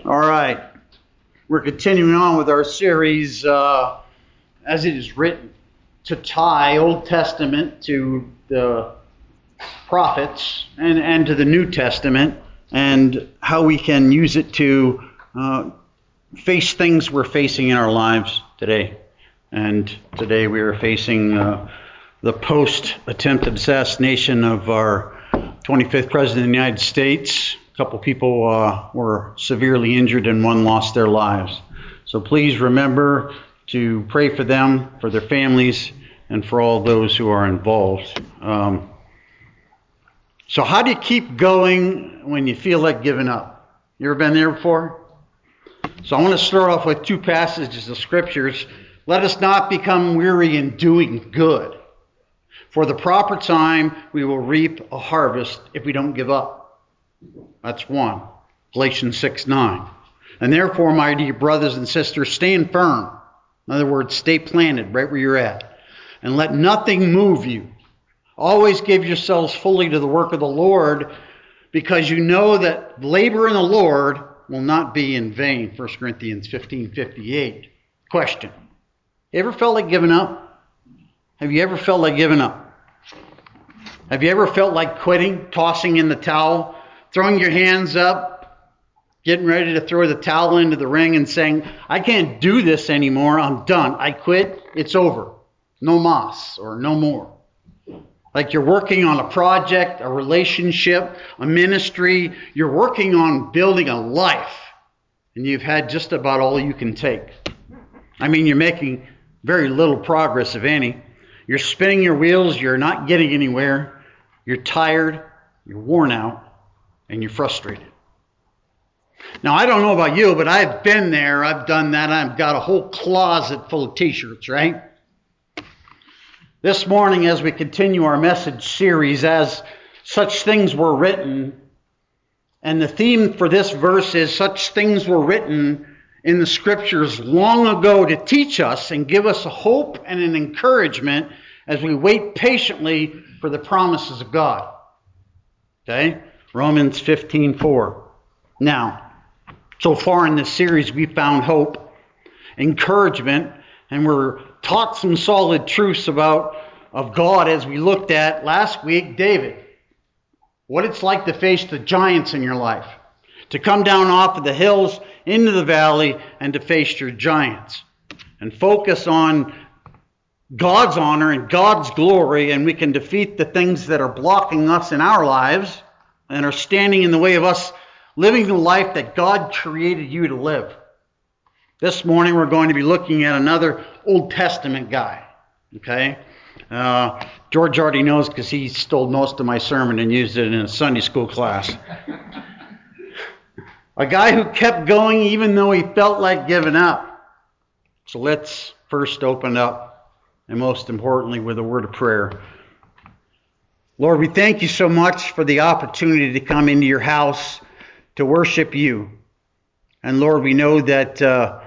All right. We're continuing on with our series, As It Is Written, to tie Old Testament to the prophets and to the New Testament, and how we can use it to face things we're facing in our lives today. And today we are facing the post-attempted assassination of our 25th President of the United States. A couple people were severely injured and one lost their lives. So please remember to pray for them, for their families, and for all those who are involved. So how do you keep going when you feel like giving up? You ever been there before? So I want to start off with two passages of scriptures. Let us not become weary in doing good. For the proper time we will reap a harvest if we don't give up. That's one. Galatians 6:9. And therefore, my dear brothers and sisters, stand firm. In other words, stay planted right where you're at. And let nothing move you. Always give yourselves fully to the work of the Lord, because you know that labor in the Lord will not be in vain. 1 Corinthians 15:58. Question. You ever felt like giving up? Have you ever felt like giving up? Have you ever felt like quitting, tossing in the towel, throwing your hands up, getting ready to throw the towel into the ring and saying, I can't do this anymore, I'm done, I quit, it's over. No mas, or no more. Like you're working on a project, a relationship, a ministry, you're working on building a life, and you've had just about all you can take. I mean, you're making very little progress, if any. You're spinning your wheels, you're not getting anywhere, you're tired, you're worn out, and you're frustrated. Now, I don't know about you, but I've been there, I've done that, I've got a whole closet full of t-shirts, right? This morning, as we continue our message series, As Such Things Were Written, and the theme for this verse is, such things were written in the scriptures long ago to teach us and give us a hope and an encouragement as we wait patiently for the promises of God. Okay? Romans 15:4. Now, so far in this series, we found hope, encouragement, and we're taught some solid truths of God as we looked at last week, David. What it's like to face the giants in your life. To come down off of the hills into the valley and to face your giants. And focus on God's honor and God's glory, and we can defeat the things that are blocking us in our lives and are standing in the way of us living the life that God created you to live. This morning we're going to be looking at another Old Testament guy. Okay? George already knows because he stole most of my sermon and used it in a Sunday school class. A guy who kept going even though he felt like giving up. So let's first open up, and most importantly, with a word of prayer. Lord, we thank you so much for the opportunity to come into your house to worship you. And Lord, we know that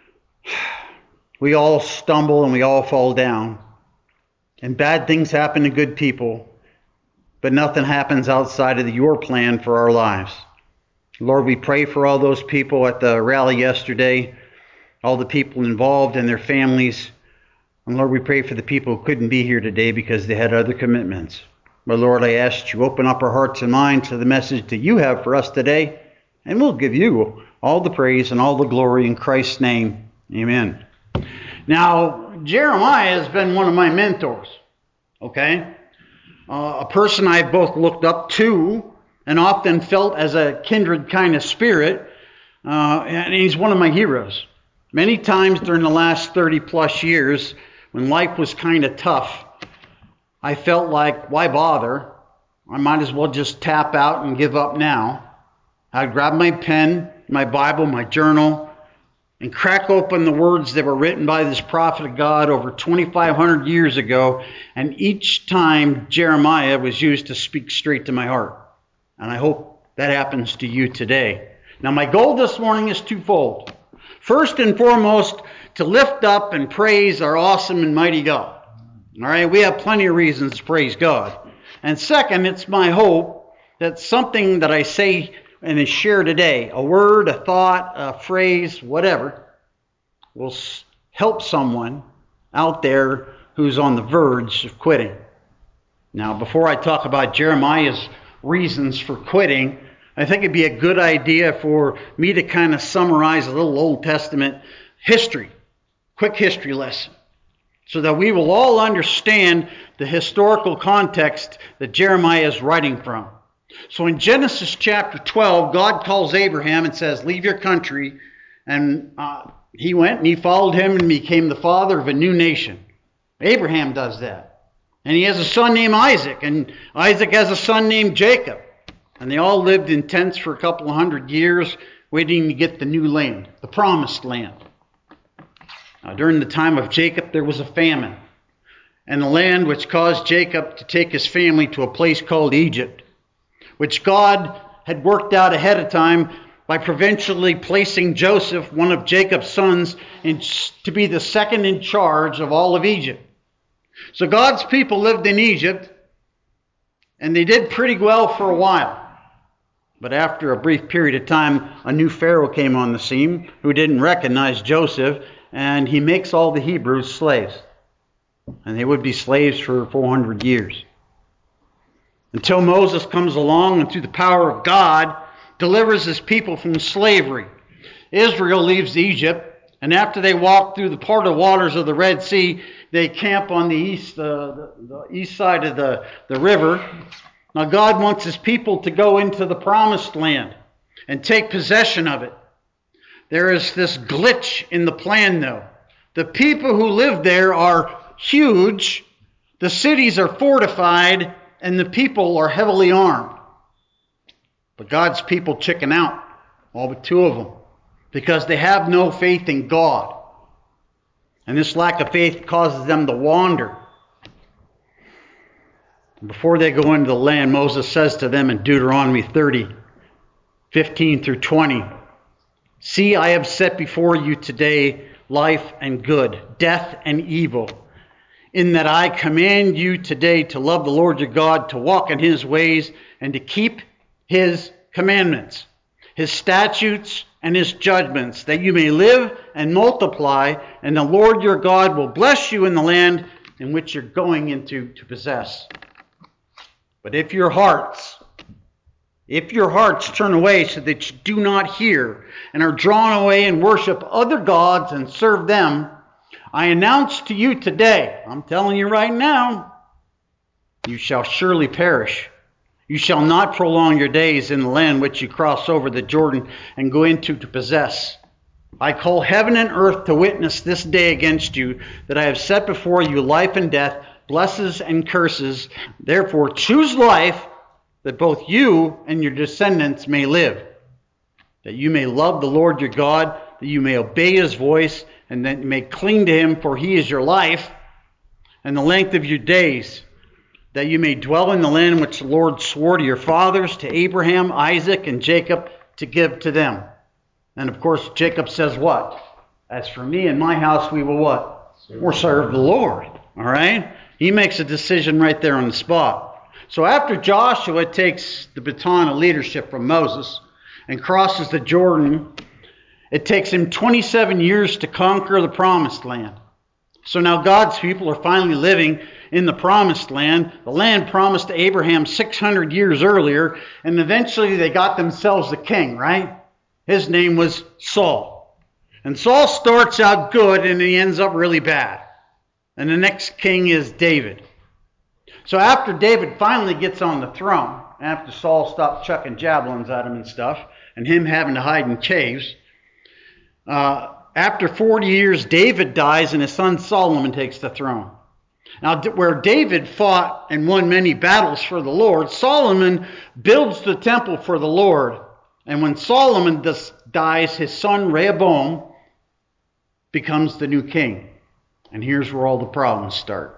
we all stumble and we all fall down. And bad things happen to good people, but nothing happens outside of your plan for our lives. Lord, we pray for all those people at the rally yesterday, all the people involved and their families. And Lord, we pray for the people who couldn't be here today because they had other commitments. But Lord, I ask that you open up our hearts and minds to the message that you have for us today, and we'll give you all the praise and all the glory in Christ's name. Amen. Now, Jeremiah has been one of my mentors, okay? A person I've both looked up to and often felt as a kindred kind of spirit, and he's one of my heroes. Many times during the last 30 plus years, when life was kind of tough, I felt like, why bother? I might as well just tap out and give up now. I'd grab my pen, my Bible, my journal, and crack open the words that were written by this prophet of God over 2,500 years ago, and each time Jeremiah was used to speak straight to my heart. And I hope that happens to you today. Now, my goal this morning is twofold. First and foremost, to lift up and praise our awesome and mighty God. All right, we have plenty of reasons to praise God. And second, it's my hope that something that I say and a share today, a word, a thought, a phrase, whatever, will help someone out there who's on the verge of quitting. Now, before I talk about Jeremiah's reasons for quitting, I think it'd be a good idea for me to kind of summarize a little Old Testament history, quick history lesson, so that we will all understand the historical context that Jeremiah is writing from. So in Genesis chapter 12, God calls Abraham and says, leave your country. And he went and he followed him and became the father of a new nation. Abraham does that. And he has a son named Isaac. And Isaac has a son named Jacob. And they all lived in tents for a couple of 100 years, waiting to get the new land, the promised land. Now, during the time of Jacob, there was a famine. And the land which caused Jacob to take his family to a place called Egypt, which God had worked out ahead of time by providentially placing Joseph, one of Jacob's sons, to be the second in charge of all of Egypt. So God's people lived in Egypt, and they did pretty well for a while. But after a brief period of time, a new Pharaoh came on the scene who didn't recognize Joseph, and he makes all the Hebrews slaves. And they would be slaves for 400 years. Until Moses comes along and through the power of God delivers his people from slavery. Israel leaves Egypt, and after they walk through the part of waters of the Red Sea, they camp on the east side of the river. Now God wants his people to go into the promised land and take possession of it. There is this glitch in the plan, though. The people who live there are huge, the cities are fortified, and the people are heavily armed. But God's people chicken out, all but two of them, because they have no faith in God. And this lack of faith causes them to wander. Before they go into the land, Moses says to them in Deuteronomy 30, 15 through 20, see, I have set before you today life and good, death and evil, in that I command you today to love the Lord your God, to walk in his ways, and to keep his commandments, his statutes, and his judgments, that you may live and multiply, and the Lord your God will bless you in the land in which you're going into to possess. But if your hearts turn away so that you do not hear, and are drawn away and worship other gods and serve them, I announce to you today, I'm telling you right now, you shall surely perish. You shall not prolong your days in the land which you cross over the Jordan and go into to possess. I call heaven and earth to witness this day against you, that I have set before you life and death, blessings and curses. Therefore choose life, that both you and your descendants may live, that you may love the Lord your God, that you may obey his voice, and that you may cling to him, for he is your life, and the length of your days, that you may dwell in the land which the Lord swore to your fathers, to Abraham, Isaac, and Jacob, to give to them. And of course, Jacob says what? As for me and my house, we will what? We'll serve the Lord. All right? He makes a decision right there on the spot. So after Joshua takes the baton of leadership from Moses and crosses the Jordan, it takes him 27 years to conquer the promised land. So now God's people are finally living in the promised land, the land promised to Abraham 600 years earlier, and eventually they got themselves a king, right? His name was Saul. And Saul starts out good and he ends up really bad. And the next king is David. So after David finally gets on the throne, after Saul stopped chucking javelins at him and stuff, and him having to hide in caves, after 40 years, David dies and his son Solomon takes the throne. Now, where David fought and won many battles for the Lord, Solomon builds the temple for the Lord. And when Solomon dies, his son Rehoboam becomes the new king. And here's where all the problems start.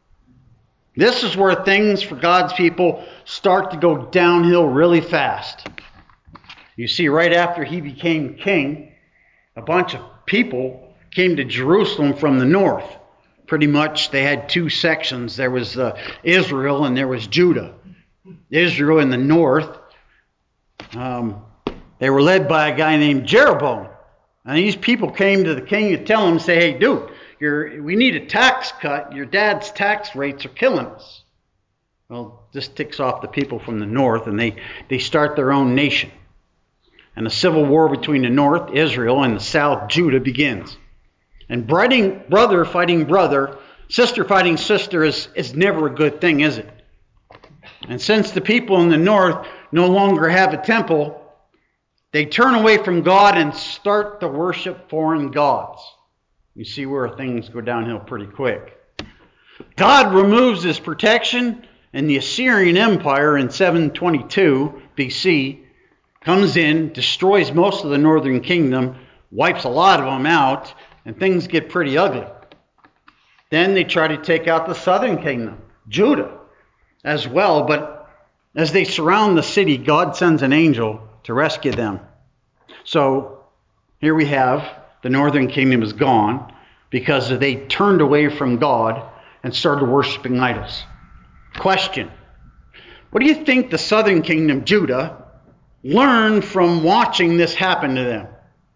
This is where things for God's people start to go downhill really fast. You see, right after he became king, a bunch of people came to Jerusalem from the north. Pretty much they had two sections. There was Israel and there was Judah. Israel in the north They were led by a guy named Jeroboam. And these people came to the king to tell him, say, hey, dude, we need a tax cut. Your dad's tax rates are killing us. Well, this ticks off the people from the north, and they start their own nation. And a civil war between the north, Israel, and the south, Judah, begins. And brother fighting brother, sister fighting sister is never a good thing, is it? And since the people in the north no longer have a temple, they turn away from God and start to worship foreign gods. You see where things go downhill pretty quick. God removes his protection, and the Assyrian Empire in 722 BC comes in, destroys most of the northern kingdom, wipes a lot of them out, and things get pretty ugly. Then they try to take out the southern kingdom, Judah, as well. But as they surround the city, God sends an angel to rescue them. So here we have the northern kingdom is gone because they turned away from God and started worshiping idols. Question: what do you think the southern kingdom, Judah, learned from watching this happen to them?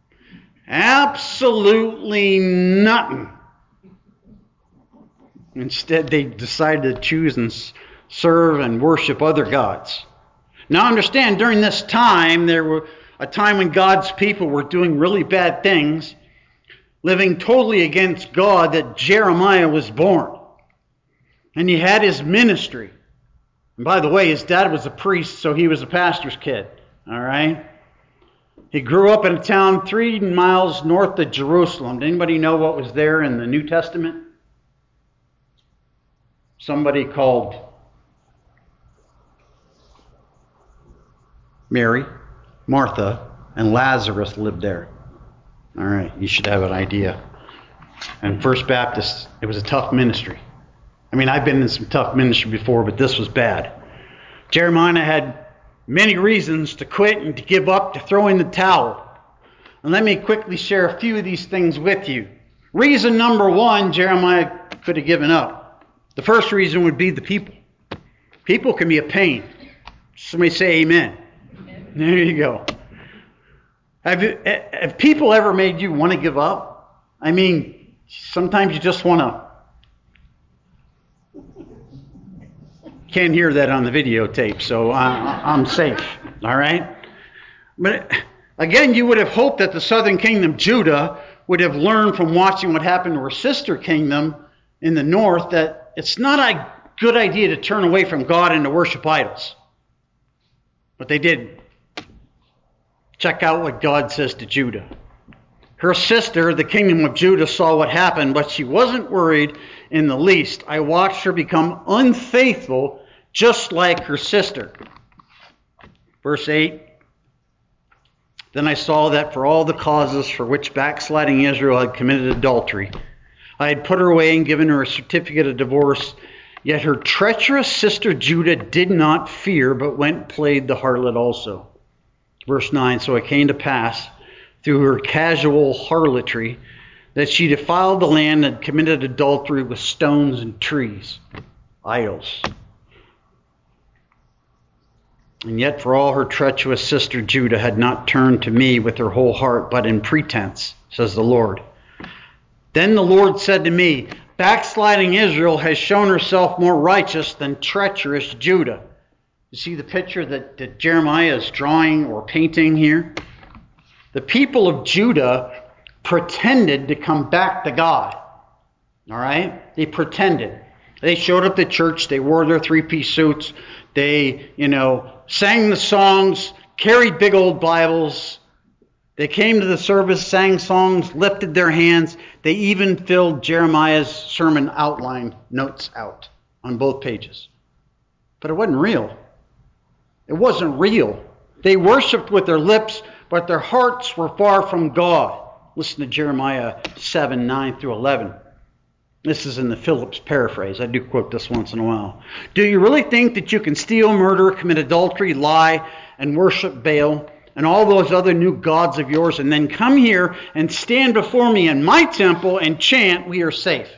Absolutely nothing. Instead, they decided to choose and serve and worship other gods. Now understand, during this time, there were a time when God's people were doing really bad things, living totally against God, that Jeremiah was born. And he had his ministry. And by the way, his dad was a priest, so he was a pastor's kid. All right? He grew up in a town 3 miles north of Jerusalem. Did anybody know what was there in the New Testament? Somebody called Mary, Martha, and Lazarus lived there. All right, you should have an idea. And First Baptist, it was a tough ministry. I mean, I've been in some tough ministry before, but this was bad. Jeremiah had many reasons to quit and to give up, to throw in the towel. And let me quickly share a few of these things with you. Reason number one, Jeremiah could have given up. The first reason would be the people. People can be a pain. Somebody say amen. Amen. There you go. Have people ever made you want to give up? I mean, sometimes you just want to. Can't hear that on the videotape, so I'm safe. All right? But again, you would have hoped that the southern kingdom, Judah, would have learned from watching what happened to her sister kingdom in the north that it's not a good idea to turn away from God and to worship idols. But they did. Check out what God says to Judah. Her sister, the kingdom of Judah, saw what happened, but she wasn't worried in the least. I watched her become unfaithful just like her sister. Verse 8. Then I saw that for all the causes for which backsliding Israel had committed adultery, I had put her away and given her a certificate of divorce. Yet her treacherous sister Judah did not fear, but went and played the harlot also. Verse 9, so it came to pass through her casual harlotry that she defiled the land and committed adultery with stones and trees, idols. And yet for all her treacherous sister Judah had not turned to me with her whole heart, but in pretense, says the Lord. Then the Lord said to me, backsliding Israel has shown herself more righteous than treacherous Judah. You see the picture that Jeremiah is drawing or painting here? The people of Judah pretended to come back to God. All right? They pretended. They showed up to church. They wore their three-piece suits. They, sang the songs, carried big old Bibles. They came to the service, sang songs, lifted their hands. They even filled Jeremiah's sermon outline notes out on both pages. But it wasn't real. It wasn't real. They worshiped with their lips, but their hearts were far from God. Listen to Jeremiah 7, 9 through 11. This is in the Phillips paraphrase. I do quote this once in a while. Do you really think that you can steal, murder, commit adultery, lie, and worship Baal and all those other new gods of yours, and then come here and stand before me in my temple and chant, we are safe?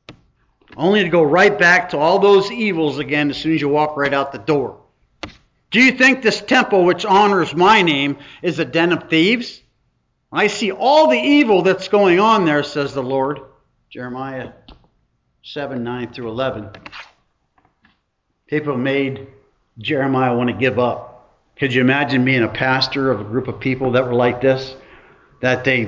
Only to go right back to all those evils again as soon as you walk right out the door. Do you think this temple which honors my name is a den of thieves? I see all the evil that's going on there, says the Lord. Jeremiah 7:9-11. People made Jeremiah want to give up. Could you imagine being a pastor of a group of people that were like this? That they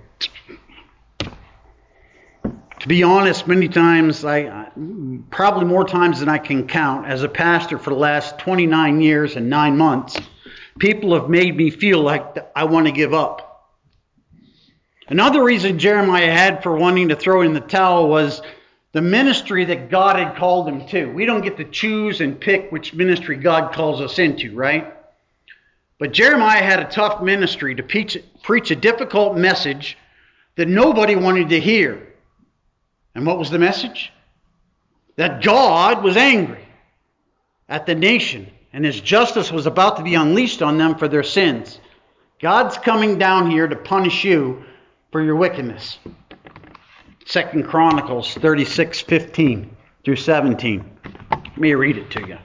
to be honest, many times, probably more times than I can count, as a pastor for the last 29 years and 9 months, people have made me feel like I want to give up. Another reason Jeremiah had for wanting to throw in the towel was the ministry that God had called him to. We don't get to choose and pick which ministry God calls us into, right? But Jeremiah had a tough ministry to preach a difficult message that nobody wanted to hear. And what was the message? That God was angry at the nation and his justice was about to be unleashed on them for their sins. God's coming down here to punish you for your wickedness. 2 Chronicles 36:15-17. Let me read it to you.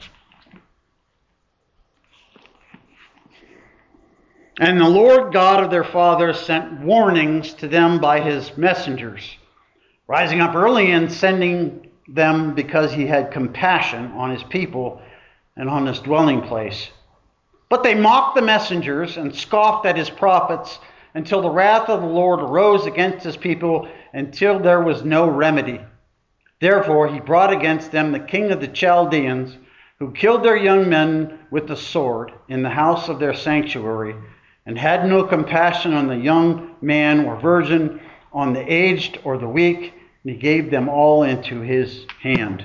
And the Lord God of their fathers sent warnings to them by his messengers, rising up early and sending them because he had compassion on his people and on his dwelling place. But they mocked the messengers and scoffed at his prophets until the wrath of the Lord arose against his people until there was no remedy. Therefore he brought against them the king of the Chaldeans, who killed their young men with the sword in the house of their sanctuary, and had no compassion on the young man or virgin, on the aged or the weak, and he gave them all into his hand.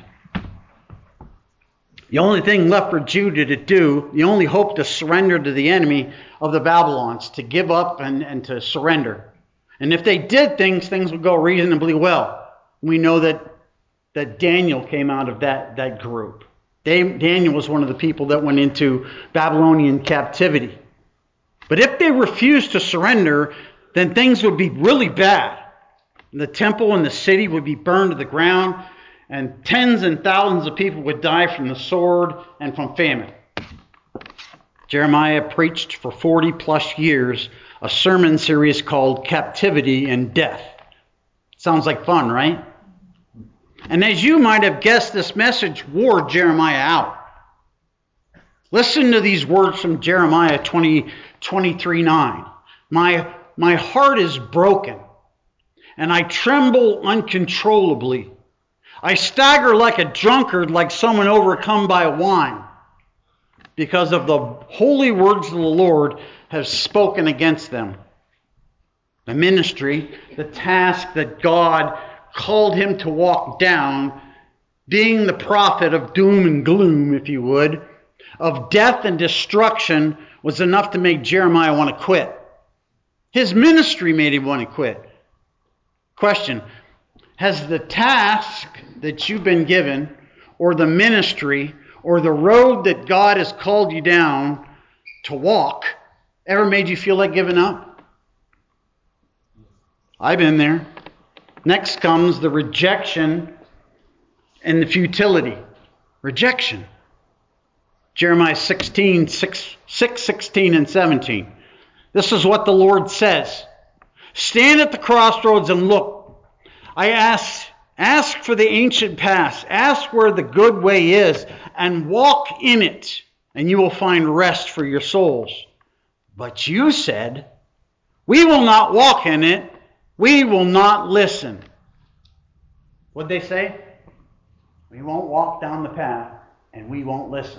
The only thing left for Judah to do, the only hope to surrender to the enemy of the Babylons, to give up and to surrender. And if they did things would go reasonably well. We know that Daniel came out of that group. Daniel was one of the people that went into Babylonian captivity. But if they refused to surrender, then things would be really bad. The temple and the city would be burned to the ground, and tens and thousands of people would die from the sword and from famine. Jeremiah preached for 40 plus years a sermon series called Captivity and Death. Sounds like fun, right? And as you might have guessed, this message wore Jeremiah out. Listen to these words from Jeremiah 23:9. My heart is broken, and I tremble uncontrollably. I stagger like a drunkard, like someone overcome by wine, because of the holy words of the Lord have spoken against them. The ministry, the task that God called him to walk down, being the prophet of doom and gloom, if you would, of death and destruction, was enough to make Jeremiah want to quit. His ministry made him want to quit. Question: has the task that you've been given, or the ministry, or the road that God has called you down to walk, ever made you feel like giving up? I've been there. Next comes the rejection and the futility. Rejection. Jeremiah 6:16 and 17. This is what the Lord says. Stand at the crossroads and look. I ask for the ancient path. Ask where the good way is and walk in it, and you will find rest for your souls. But you said, we will not walk in it. We will not listen. What'd they say? We won't walk down the path and we won't listen.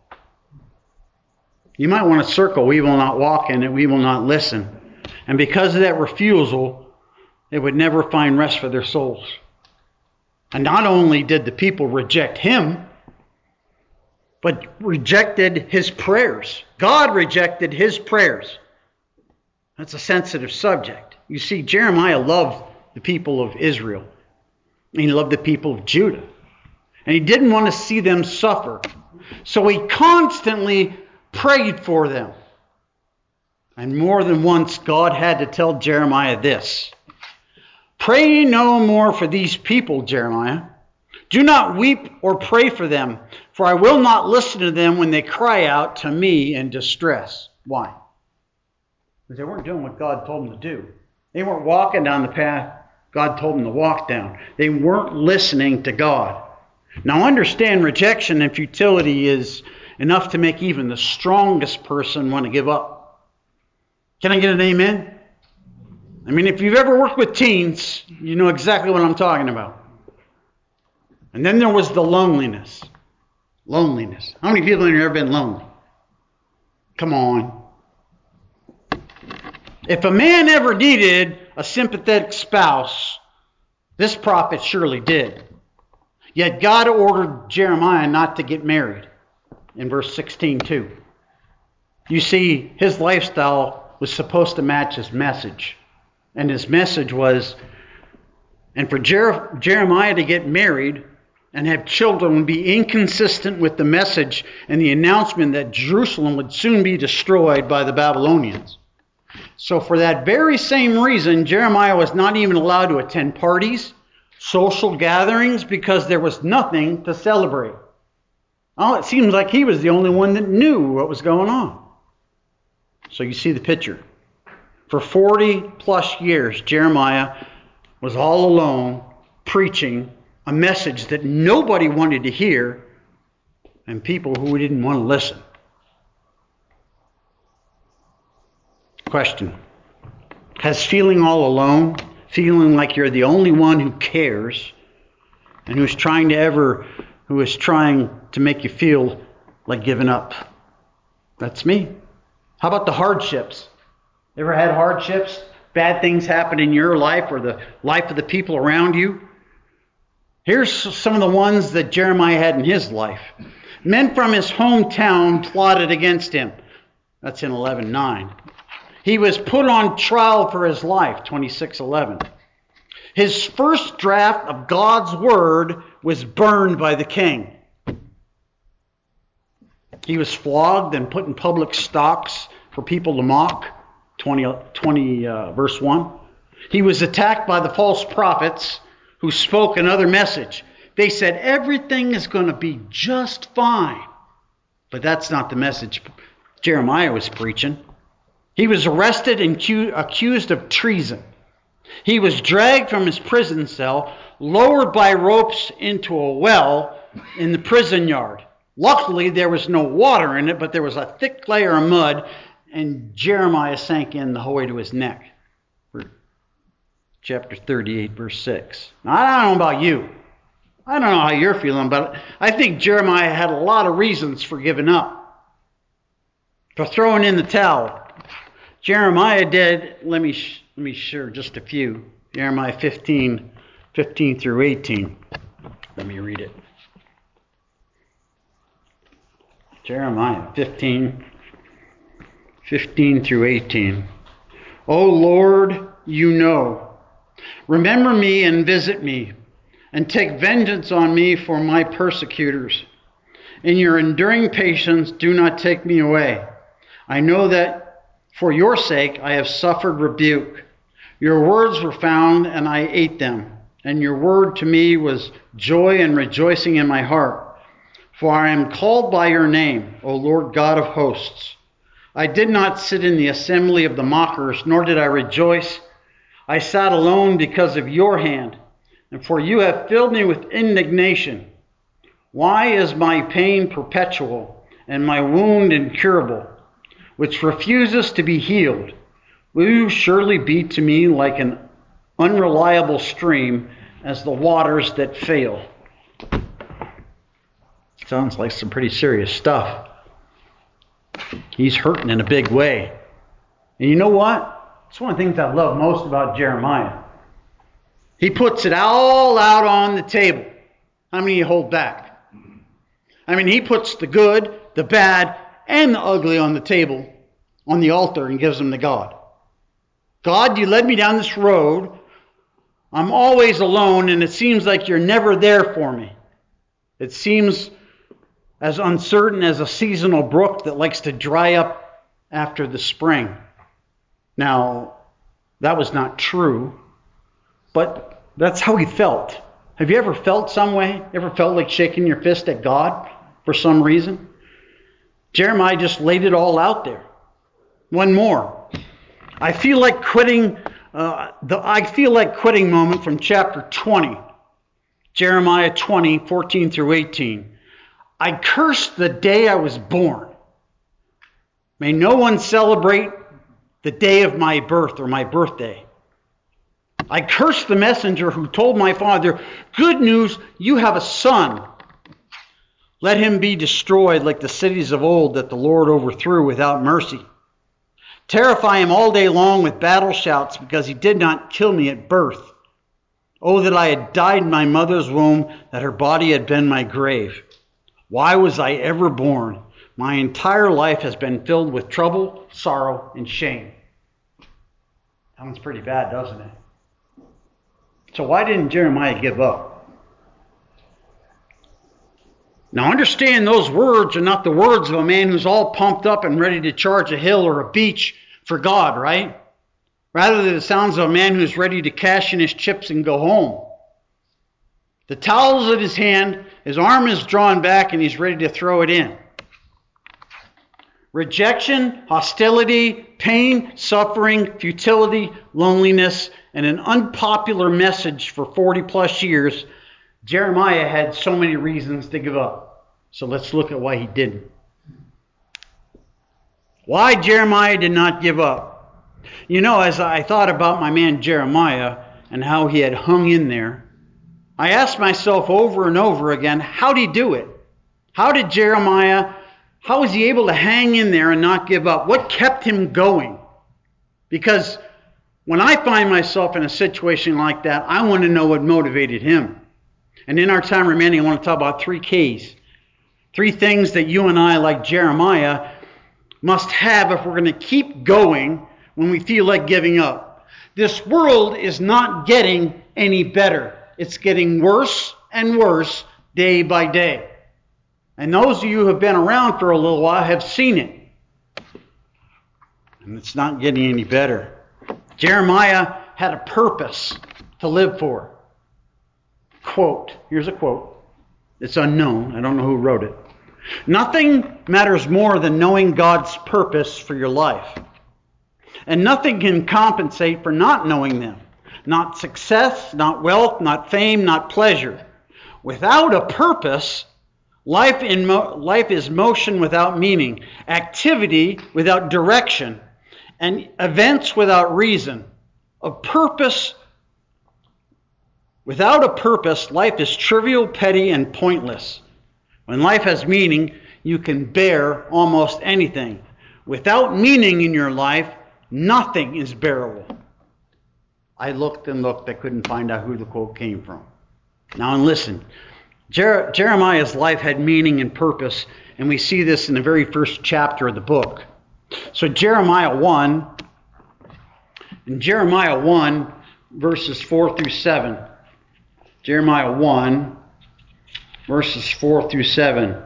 You might want to circle, we will not walk in it, we will not listen. And because of that refusal, they would never find rest for their souls. And not only did the people reject him, but rejected his prayers. God rejected his prayers. That's a sensitive subject. You see, Jeremiah loved the people of Israel. And he loved the people of Judah. And he didn't want to see them suffer. So he constantly prayed for them. And more than once, God had to tell Jeremiah this. Pray no more for these people, Jeremiah. Do not weep or pray for them, For I will not listen to them when they cry out to me in distress. Why? Because they weren't doing what God told them to do. They weren't walking down the path God told them to walk down. They weren't listening to God. Now understand, rejection and futility is enough to make even the strongest person want to give up. Can I get an amen? I mean, if you've ever worked with teens, you know exactly what I'm talking about. And then there was the loneliness. Loneliness. How many people have ever been lonely? Come on. If a man ever needed a sympathetic spouse, this prophet surely did. Yet God ordered Jeremiah not to get married in verse 16 too. You see, his lifestyle was supposed to match his message. And his message was, and for Jeremiah to get married and have children would be inconsistent with the message and the announcement that Jerusalem would soon be destroyed by the Babylonians. So for that very same reason, Jeremiah was not even allowed to attend parties, social gatherings, because there was nothing to celebrate. Oh, it seems like he was the only one that knew what was going on. So you see the picture. For 40 plus years, Jeremiah was all alone preaching a message that nobody wanted to hear and people who didn't want to listen. Question. Has feeling all alone, feeling like you're the only one who cares and who is trying to make you feel like giving up? That's me. How about the hardships? Ever had hardships? Bad things happen in your life or the life of the people around you? Here's some of the ones that Jeremiah had in his life. Men from his hometown plotted against him. That's in 11:9. He was put on trial for his life, 26:11. His first draft of God's word was burned by the king. He was flogged and put in public stocks for people to mock, 20 verse 1. He was attacked by the false prophets who spoke another message. They said everything is going to be just fine. But that's not the message Jeremiah was preaching. He was arrested and accused of treason. He was dragged from his prison cell, lowered by ropes into a well in the prison yard. Luckily, there was no water in it, but there was a thick layer of mud, and Jeremiah sank in the whole way to his neck. Chapter 38, verse 6. Now, I don't know about you. I don't know how you're feeling, but I think Jeremiah had a lot of reasons for giving up, for throwing in the towel. Jeremiah did, let me share just a few. Jeremiah 15 through 18. Let me read it. Jeremiah 15 through 18. O Lord, you know. Remember me and visit me, and take vengeance on me for my persecutors. In your enduring patience, do not take me away. I know that for your sake I have suffered rebuke. Your words were found, and I ate them, and your word to me was joy and rejoicing in my heart. For I am called by your name, O Lord God of hosts. I did not sit in the assembly of the mockers, nor did I rejoice. I sat alone because of your hand, and for you have filled me with indignation. Why is my pain perpetual and my wound incurable, which refuses to be healed? Will you surely be to me like an unreliable stream as the waters that fail? Sounds like some pretty serious stuff. He's hurting in a big way. And you know what? It's one of the things I love most about Jeremiah. He puts it all out on the table. How many hold back? I mean, he puts the good, the bad, and the ugly on the table, on the altar, and gives them to God. God, you led me down this road. I'm always alone, and it seems like you're never there for me. It seems as uncertain as a seasonal brook that likes to dry up after the spring. Now, that was not true, but that's how he felt. Have you ever felt some way? Ever felt like shaking your fist at God? for some reason. Jeremiah just laid it all out there. One more. I feel like quitting moment from chapter 20. Jeremiah 20, 14 through 18. I cursed the day I was born. May no one celebrate the day of my birth or my birthday. I cursed the messenger who told my father, good news, you have a son. Let him be destroyed like the cities of old that the Lord overthrew without mercy. Terrify him all day long with battle shouts because he did not kill me at birth. Oh, that I had died in my mother's womb, that her body had been my grave. Why was I ever born? My entire life has been filled with trouble, sorrow, and shame. Sounds pretty bad, doesn't it? So why didn't Jeremiah give up? Now understand, those words are not the words of a man who's all pumped up and ready to charge a hill or a beach for God, right? Rather, it sounds of a man who's ready to cash in his chips and go home. The towel's at his hand, his arm is drawn back, and he's ready to throw it in. Rejection, hostility, pain, suffering, futility, loneliness, and an unpopular message for 40 plus years. Jeremiah had so many reasons to give up. So let's look at why he didn't. Why Jeremiah did not give up. You know, as I thought about my man Jeremiah and how he had hung in there, I asked myself over and over again, how did he do it? How did Jeremiah, how was he able to hang in there and not give up? What kept him going? Because when I find myself in a situation like that, I want to know what motivated him. And in our time remaining, I want to talk about 3 Ks. 3 things that you and I, like Jeremiah, must have if we're going to keep going when we feel like giving up. This world is not getting any better. It's getting worse and worse day by day. And those of you who have been around for a little while have seen it. And it's not getting any better. Jeremiah had a purpose to live for. Quote, here's a quote. It's unknown. I don't know who wrote it. Nothing matters more than knowing God's purpose for your life. And nothing can compensate for not knowing them. Not success, not wealth, not fame, not pleasure. Without a purpose, life is motion without meaning, activity without direction, and events without reason. Without a purpose, life is trivial, petty, and pointless. When life has meaning, you can bear almost anything. Without meaning in your life, nothing is bearable. I looked and looked. I couldn't find out who the quote came from. Now, and listen. Jeremiah's life had meaning and purpose, and we see this in the very first chapter of the book. So Jeremiah 1, verses 4 through 7. Jeremiah 1, verses 4 through 7.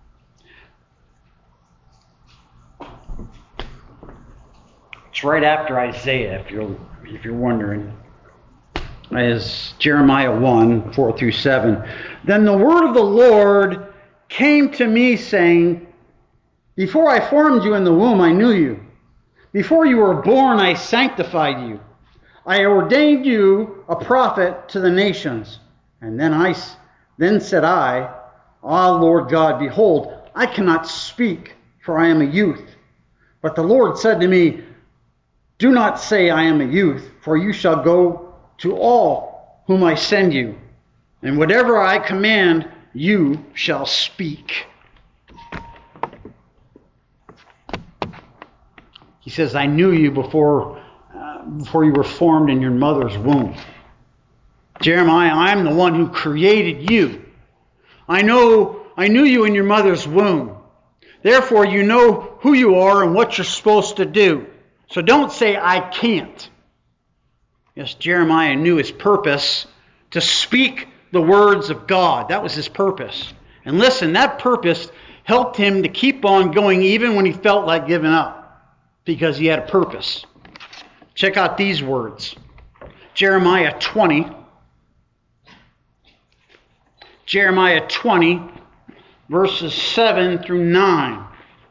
It's right after Isaiah, if you're wondering. As Jeremiah 1, 4 through 7. Then the word of the Lord came to me, saying, before I formed you in the womb, I knew you. Before you were born, I sanctified you. I ordained you a prophet to the nations. And then said I, Ah, Lord God, behold, I cannot speak, for I am a youth. But the Lord said to me, do not say I am a youth, for you shall go to all whom I send you, and whatever I command, you shall speak. He says, I knew you before you were formed in your mother's womb. Jeremiah, I am the one who created you. I knew you in your mother's womb. Therefore, you know who you are and what you're supposed to do. So don't say, I can't. Yes, Jeremiah knew his purpose to speak the words of God. That was his purpose. And listen, that purpose helped him to keep on going even when he felt like giving up, because he had a purpose. Check out these words. Jeremiah 20. Jeremiah 20, verses 7 through 9.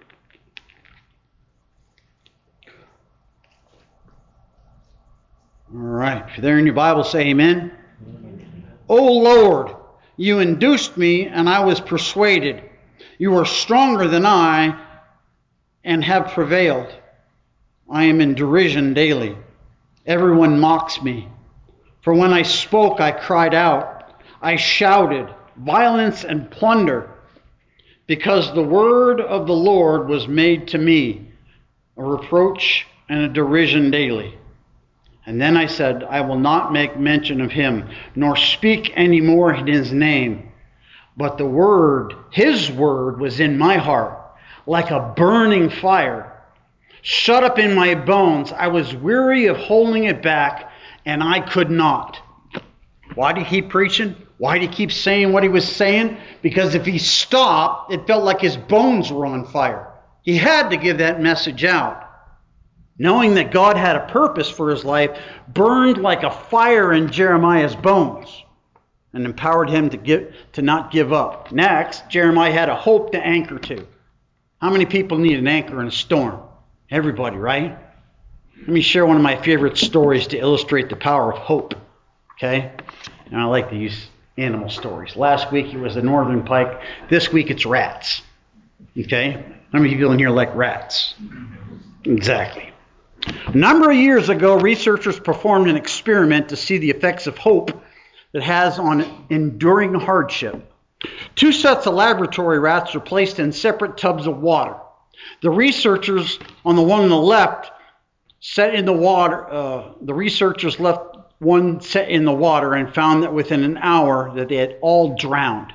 All right. If you're there in your Bible, say amen. O Lord, you induced me, and I was persuaded. You are stronger than I, and have prevailed. I am in derision daily. Everyone mocks me. For when I spoke, I cried out. I shouted, violence and plunder, because the word of the Lord was made to me, a reproach and a derision daily. And then I said, I will not make mention of him, nor speak any more in his name. But the word, his word, was in my heart, like a burning fire, shut up in my bones. I was weary of holding it back, and I could not. Why did he keep preaching? Why did he keep saying what he was saying? Because if he stopped, it felt like his bones were on fire. He had to give that message out. Knowing that God had a purpose for his life, burned like a fire in Jeremiah's bones and empowered him to not give up. Next, Jeremiah had a hope to anchor to. How many people need an anchor in a storm? Everybody, right? Let me share one of my favorite stories to illustrate the power of hope. Okay? And I like to use animal stories. Last week it was a northern pike. This week it's rats. Okay? How many people in here like rats? Exactly. A number of years ago, researchers performed an experiment to see the effects of hope that has on enduring hardship. 2 sets of laboratory rats were placed in separate tubs of water. The researchers on the one on the left set in the water. The researchers left one set in the water and found that within an hour that they had all drowned.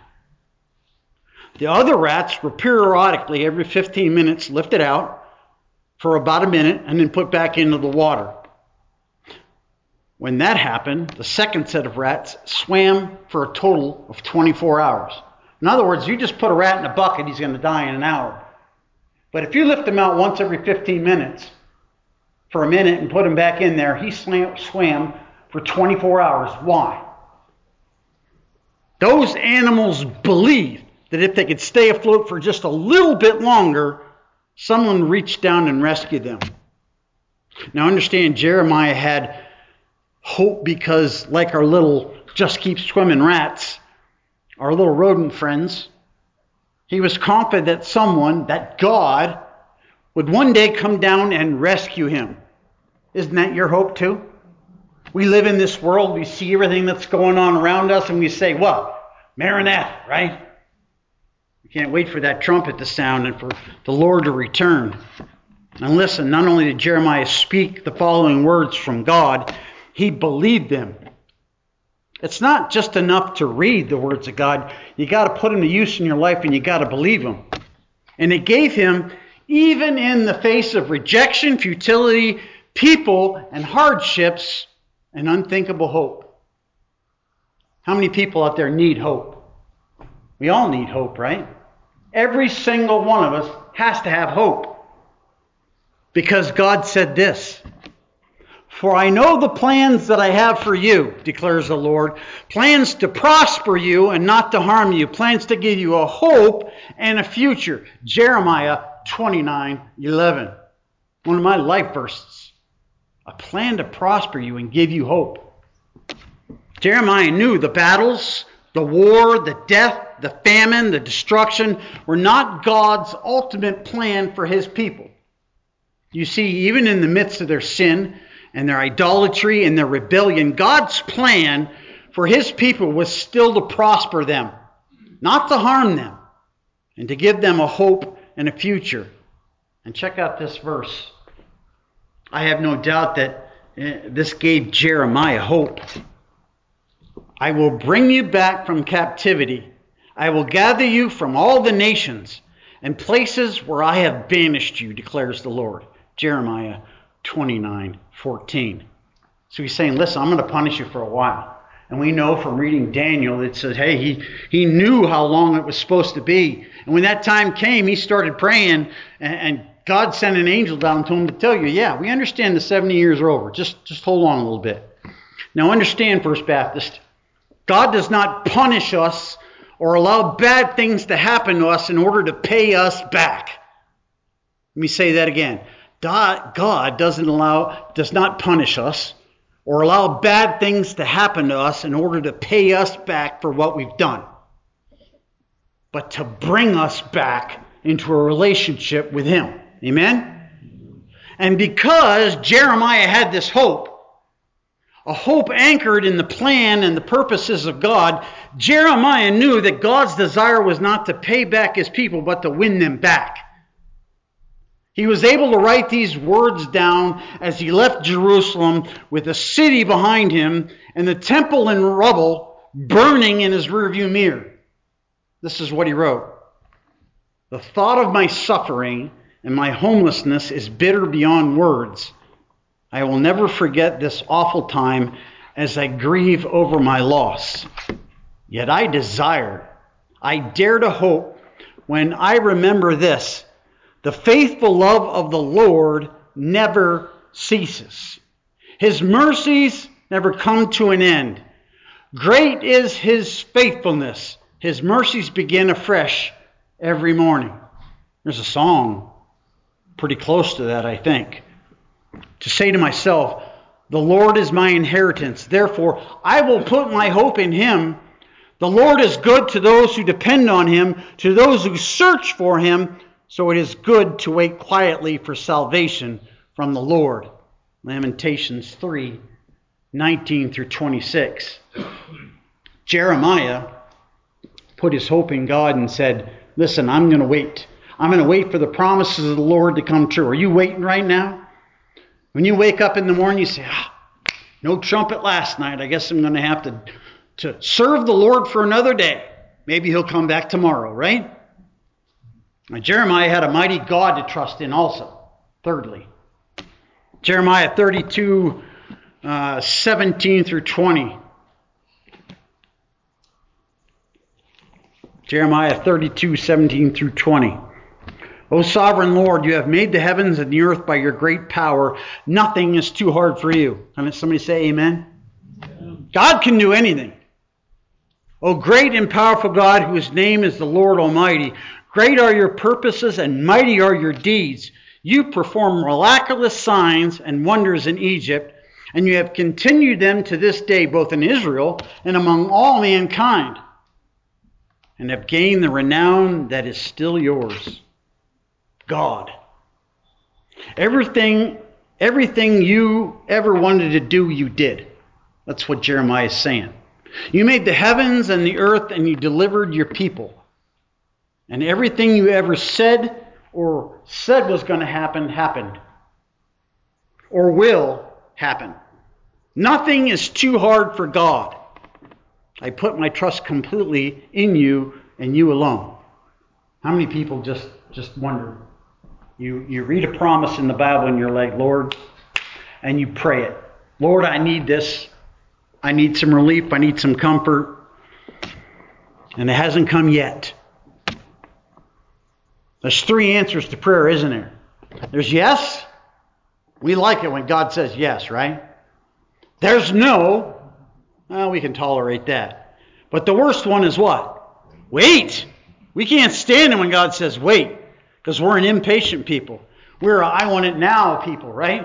The other rats were periodically, every 15 minutes, lifted out for about a minute and then put back into the water. When that happened, the second set of rats swam for a total of 24 hours. In other words, you just put a rat in a bucket, he's going to die in an hour. But if you lift him out once every 15 minutes for a minute and put him back in there, he swam for 24 hours. Why? Those animals believed that if they could stay afloat for just a little bit longer, someone reached down and rescued them. Now understand, Jeremiah had hope because, like our little just keep swimming rats, our little rodent friends, he was confident that someone, that God, would one day come down and rescue him. Isn't that your hope too? We live in this world, we see everything that's going on around us, and we say, what? Maranatha, right? We can't wait for that trumpet to sound and for the Lord to return. And listen, not only did Jeremiah speak the following words from God, he believed them. It's not just enough to read the words of God. You got to put them to use in your life, and you got to believe them. And it gave him, even in the face of rejection, futility, people, and hardships, an unthinkable hope. How many people out there need hope? We all need hope, right? Every single one of us has to have hope. Because God said this, "For I know the plans that I have for you, declares the Lord, plans to prosper you and not to harm you, plans to give you a hope and a future." Jeremiah 29:11. One of my life verses. A plan to prosper you and give you hope. Jeremiah knew the battles, the war, the death, the famine, the destruction were not God's ultimate plan for his people. You see, even in the midst of their sin and their idolatry and their rebellion, God's plan for his people was still to prosper them, not to harm them, and to give them a hope and a future. And check out this verse. I have no doubt that this gave Jeremiah hope. "I will bring you back from captivity. I will gather you from all the nations and places where I have banished you, declares the Lord." Jeremiah 29:14. So he's saying, listen, I'm going to punish you for a while. And we know from reading Daniel, it says, hey, he knew how long it was supposed to be. And when that time came, he started praying, and God sent an angel down to him to tell you, yeah, we understand the 70 years are over. Just hold on a little bit. Now understand, First Baptist, God does not punish us or allow bad things to happen to us in order to pay us back. Let me say that again. God does not punish us or allow bad things to happen to us in order to pay us back for what we've done, but to bring us back into a relationship with Him. Amen? And because Jeremiah had this hope, a hope anchored in the plan and the purposes of God, Jeremiah knew that God's desire was not to pay back His people, but to win them back. He was able to write these words down as he left Jerusalem with the city behind him and the temple in rubble burning in his rearview mirror. This is what he wrote. The thought of my suffering and my homelessness is bitter beyond words. I will never forget this awful time as I grieve over my loss. Yet I dare to hope when I remember this. The faithful love of the Lord never ceases. His mercies never come to an end. Great is His faithfulness. His mercies begin afresh every morning. There's a song pretty close to that, I think. To say to myself, the Lord is my inheritance. Therefore, I will put my hope in Him. The Lord is good to those who depend on Him, to those who search for Him. So it is good to wait quietly for salvation from the Lord. Lamentations 3:19 through 26. Jeremiah put his hope in God and said, listen, I'm going to wait. I'm going to wait for the promises of the Lord to come true. Are you waiting right now? When you wake up in the morning, you say, no trumpet last night. I guess I'm going to have to serve the Lord for another day. Maybe He'll come back tomorrow, right? Now, Jeremiah had a mighty God to trust in also. Thirdly, Jeremiah 32, 17 through 20. Jeremiah 32, 17 through 20. O sovereign Lord, you have made the heavens and the earth by your great power. Nothing is too hard for you. Can somebody say amen? Amen. God can do anything. O great and powerful God, whose name is the Lord Almighty, great are your purposes and mighty are your deeds. You perform miraculous signs and wonders in Egypt, and you have continued them to this day, both in Israel and among all mankind, and have gained the renown that is still yours. God. Everything you ever wanted to do, you did. That's what Jeremiah is saying. You made the heavens and the earth, and you delivered your people. And everything you ever said was going to happen, happened. Or will happen. Nothing is too hard for God. I put my trust completely in you and you alone. How many people just wonder? You read a promise in the Bible and you're like, Lord, and you pray it. Lord, I need this. I need some relief. I need some comfort. And it hasn't come yet. There's three answers to prayer, isn't there? There's yes. We like it when God says yes, right? There's no. Well, we can tolerate that. But the worst one is what? Wait. We can't stand it when God says wait, because we're an impatient people. We're a I want it now people, right?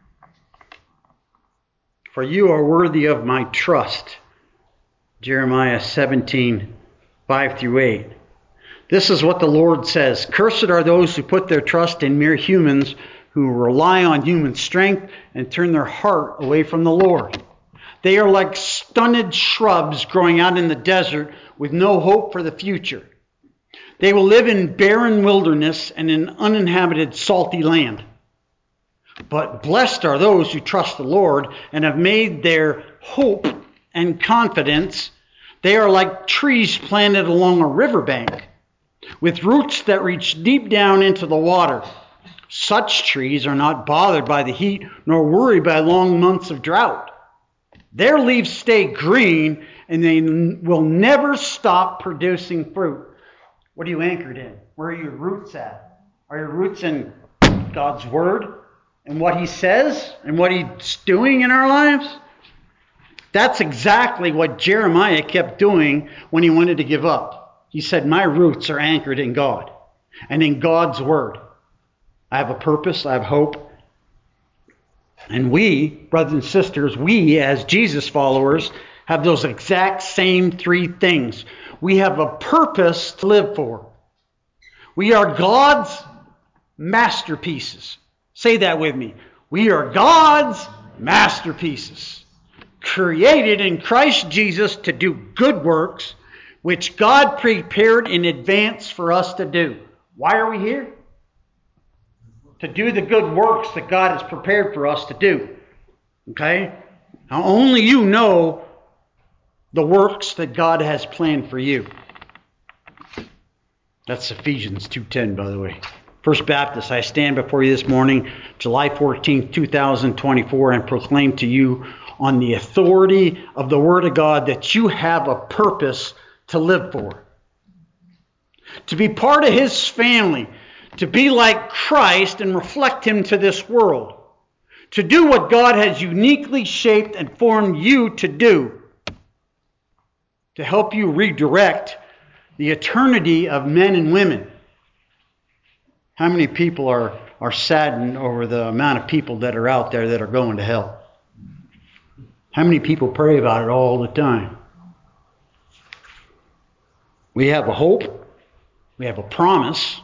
For you are worthy of my trust. Jeremiah 17, 5 through 8. This is what the Lord says. Cursed are those who put their trust in mere humans, who rely on human strength and turn their heart away from the Lord. They are like stunted shrubs growing out in the desert with no hope for the future. They will live in barren wilderness and in uninhabited salty land. But blessed are those who trust the Lord and have made their hope and confidence. They are like trees planted along a riverbank, with roots that reach deep down into the water. Such trees are not bothered by the heat, nor worried by long months of drought. Their leaves stay green, and they will never stop producing fruit. What are you anchored in? Where are your roots at? Are your roots in God's Word and what He says and what He's doing in our lives? That's exactly what Jeremiah kept doing when he wanted to give up. He said, my roots are anchored in God and in God's word. I have a purpose, I have hope. And we, brothers and sisters, we as Jesus followers have those exact same three things. We have a purpose to live for. We are God's masterpieces. Say that with me. We are God's masterpieces, created in Christ Jesus to do good works, which God prepared in advance for us to do. Why are we here? To do the good works that God has prepared for us to do. Okay? Now only you know the works that God has planned for you. That's Ephesians 2:10, by the way. First Baptist, I stand before you this morning, July 14th, 2024, and proclaim to you on the authority of the Word of God that you have a purpose to live for. To be part of His family, to be like Christ and reflect Him to this world. To do what God has uniquely shaped and formed you to do. To help you redirect the eternity of men and women. How many people are saddened over the amount of people that are out there that are going to hell? How many people pray about it all the time? We have a hope. We have a promise.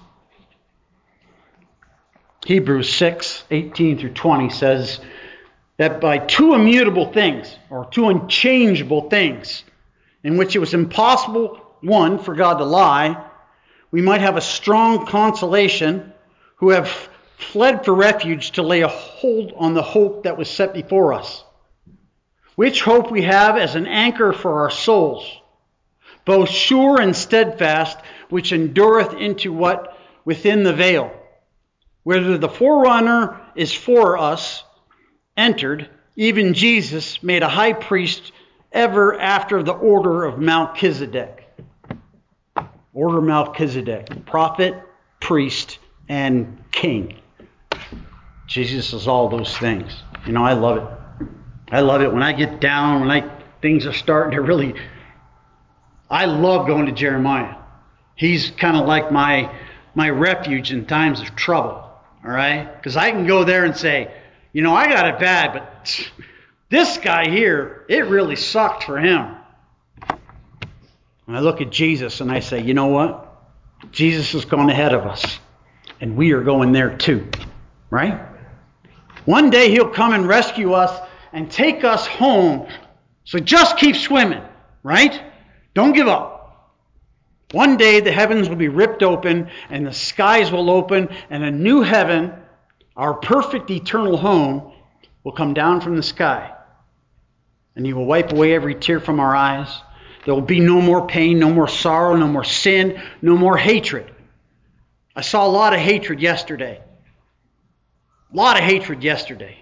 Hebrews 6:18 through 20 says that by two immutable things, or two unchangeable things, in which it was impossible, one, for God to lie, we might have a strong consolation who have fled for refuge to lay a hold on the hope that was set before us. Which hope we have as an anchor for our souls, both sure and steadfast, which endureth into what within the veil, whether the forerunner is for us, entered, even Jesus made a high priest ever after the order of Melchizedek. Order of Melchizedek, prophet, priest, and king. Jesus is all those things. You know, I love it. I love it when I get down, when things are starting to really... I love going to Jeremiah. He's kind of like my refuge in times of trouble. All right? Because I can go there and say, you know, I got it bad, but this guy here, it really sucked for him. And I look at Jesus and I say, you know what? Jesus has gone ahead of us. And we are going there too. Right? One day He'll come and rescue us and take us home. So just keep swimming. Right? Don't give up. One day the heavens will be ripped open and the skies will open and a new heaven, our perfect eternal home, will come down from the sky. And He will wipe away every tear from our eyes. There will be no more pain, no more sorrow, no more sin, no more hatred. I saw a lot of hatred yesterday. A lot of hatred yesterday.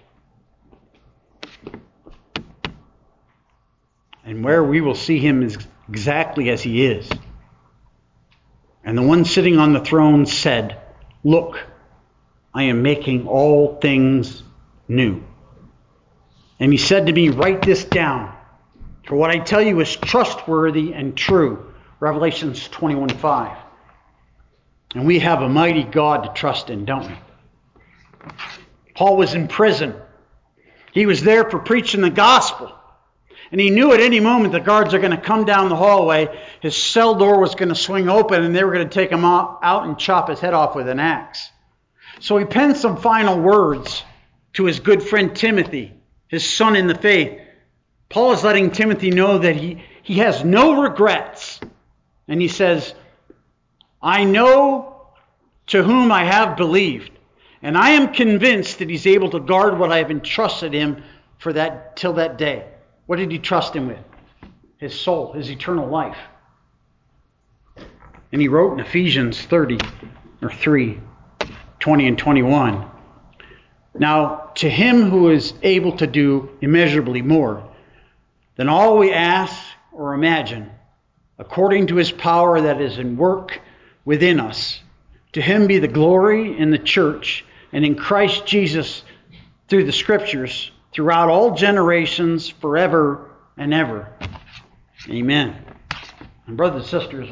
And where we will see Him is exactly as He is. And the one sitting on the throne said, look, I am making all things new. And He said to me, write this down. For what I tell you is trustworthy and true. Revelations 21:5. And we have a mighty God to trust in, don't we? Paul was in prison. He was there for preaching the gospel. And he knew at any moment the guards are going to come down the hallway. His cell door was going to swing open and they were going to take him out and chop his head off with an axe. So he penned some final words to his good friend Timothy, his son in the faith. Paul is letting Timothy know that he has no regrets. And he says, I know to whom I have believed. And I am convinced that he's able to guard what I have entrusted him for that till that day. What did he trust him with? His soul, his eternal life. And he wrote in Ephesians 3, 20 and 21. Now, to Him who is able to do immeasurably more than all we ask or imagine, according to His power that is in work within us, to Him be the glory in the church and in Christ Jesus through the Scriptures, throughout all generations, forever and ever. Amen. And brothers and sisters,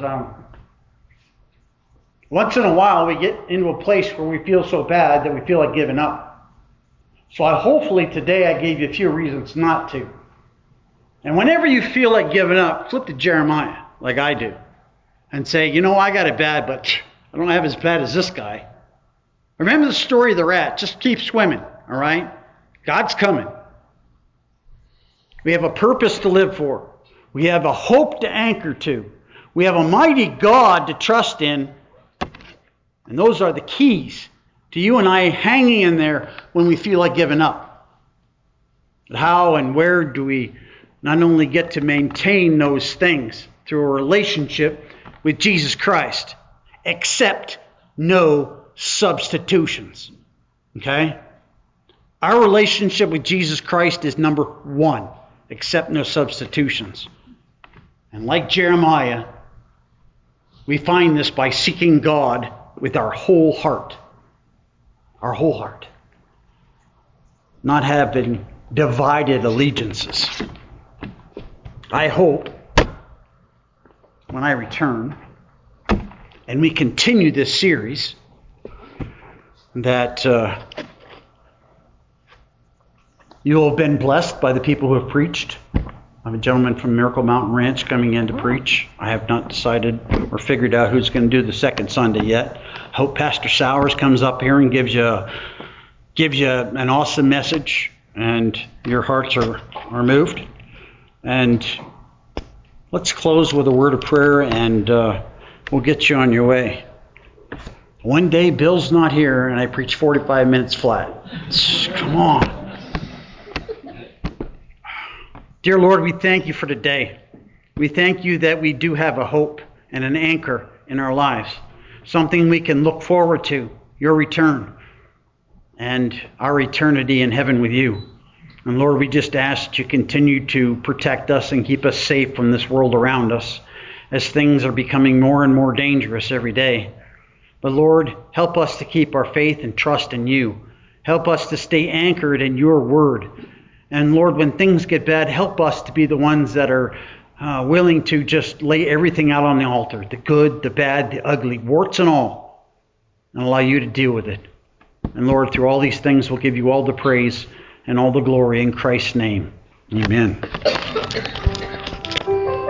once in a while we get into a place where we feel so bad that we feel like giving up. So hopefully today I gave you a few reasons not to. And whenever you feel like giving up, flip to Jeremiah, like I do, and say, I got it bad, but I don't have as bad as this guy. Remember the story of the rat. Just keep swimming, all right? God's coming. We have a purpose to live for. We have a hope to anchor to. We have a mighty God to trust in. And those are the keys to you and I hanging in there when we feel like giving up. But how and where do we not only get to maintain those things through a relationship with Jesus Christ, except no substitutions? Okay? Our relationship with Jesus Christ is number one, except no substitutions. And like Jeremiah, we find this by seeking God with our whole heart. Our whole heart. Not having divided allegiances. I hope when I return and we continue this series that you will have been blessed by the people who have preached. I have a gentleman from Miracle Mountain Ranch coming in to preach. I have not decided or figured out who's going to do the second Sunday yet. I hope Pastor Sowers comes up here and gives you an awesome message and your hearts are moved. And let's close with a word of prayer and we'll get you on your way. One day Bill's not here and I preach 45 minutes flat. Come on. Dear Lord, we thank you for today. We thank you that we do have a hope and an anchor in our lives. Something we can look forward to, your return and our eternity in heaven with you. And Lord, we just ask that you continue to protect us and keep us safe from this world around us as things are becoming more and more dangerous every day. But Lord, help us to keep our faith and trust in you. Help us to stay anchored in your word. And Lord, when things get bad, help us to be the ones that are willing to just lay everything out on the altar, the good, the bad, the ugly, warts and all, and allow you to deal with it. And Lord, through all these things, we'll give you all the praise and all the glory in Christ's name. Amen.